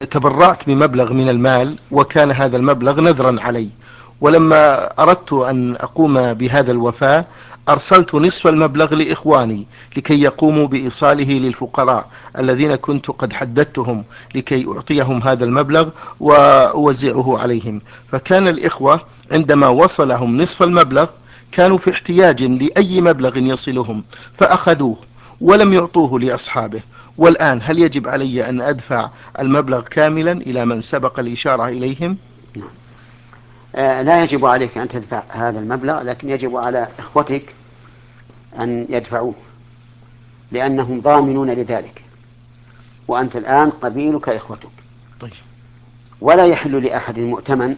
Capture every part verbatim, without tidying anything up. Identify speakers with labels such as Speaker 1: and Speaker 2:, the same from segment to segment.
Speaker 1: تبرعت بمبلغ من المال، وكان هذا المبلغ نذرا علي، ولما أردت أن أقوم بهذا الوفاء أرسلت نصف المبلغ لإخواني لكي يقوموا بإيصاله للفقراء الذين كنت قد حددتهم لكي أعطيهم هذا المبلغ وأوزعه عليهم. فكان الإخوة عندما وصلهم نصف المبلغ كانوا في احتياج لأي مبلغ يصلهم فأخذوه ولم يعطوه لأصحابه. والآن هل يجب علي أن أدفع المبلغ كاملا إلى من سبق الإشارة إليهم؟
Speaker 2: نعم. آه لا يجب عليك أن تدفع هذا المبلغ، لكن يجب على إخوتك أن يدفعوه، لأنهم ضامنون لذلك، وأنت الآن قبيلك إخوتك.
Speaker 1: طيب.
Speaker 2: ولا يحل لأحد مؤتمن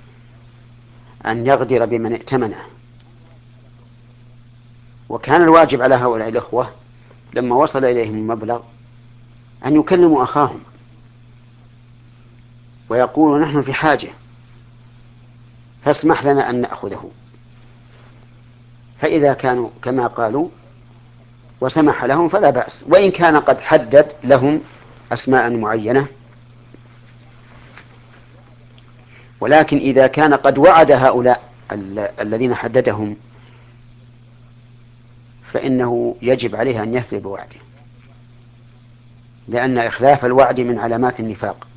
Speaker 2: أن يغدر بمن ائتمنه. وكان الواجب على هؤلاء الإخوة لما وصل إليهم المبلغ أن يكلموا أخاهم ويقولوا نحن في حاجة فاسمح لنا أن نأخذه. فإذا كانوا كما قالوا وسمح لهم فلا بأس، وإن كان قد حدد لهم أسماء معينة. ولكن إذا كان قد وعد هؤلاء الذين حددهم فإنه يجب عليه أن يفي بوعده، لأن إخلاف الوعد من علامات النفاق.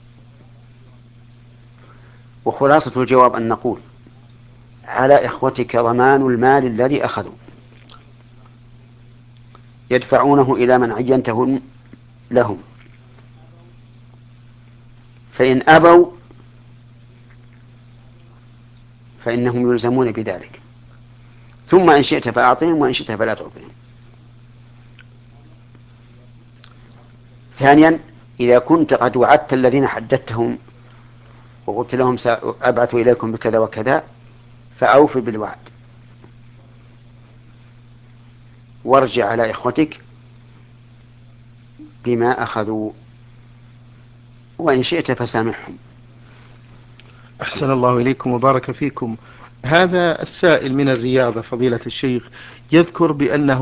Speaker 2: وخلاصة الجواب أن نقول على إخوتك ضمان المال الذي أخذوا، يدفعونه إلى من عينته لهم، فإن أبوا فإنهم يلزمون بذلك، ثم إن شئت فأعطهم وإن شئت فلا تعطهم. ثانيا، إذا كنت قد وعدت الذين حددتهم وقلت لهم سأبعث إليكم بكذا وكذا فأوف بالوعد، وارجع على إخوتك بما أخذوا، وإن شئت فسامحهم.
Speaker 1: أحسن الله إليكم وبارك فيكم. هذا السائل من الرياض فضيلة الشيخ يذكر بأنه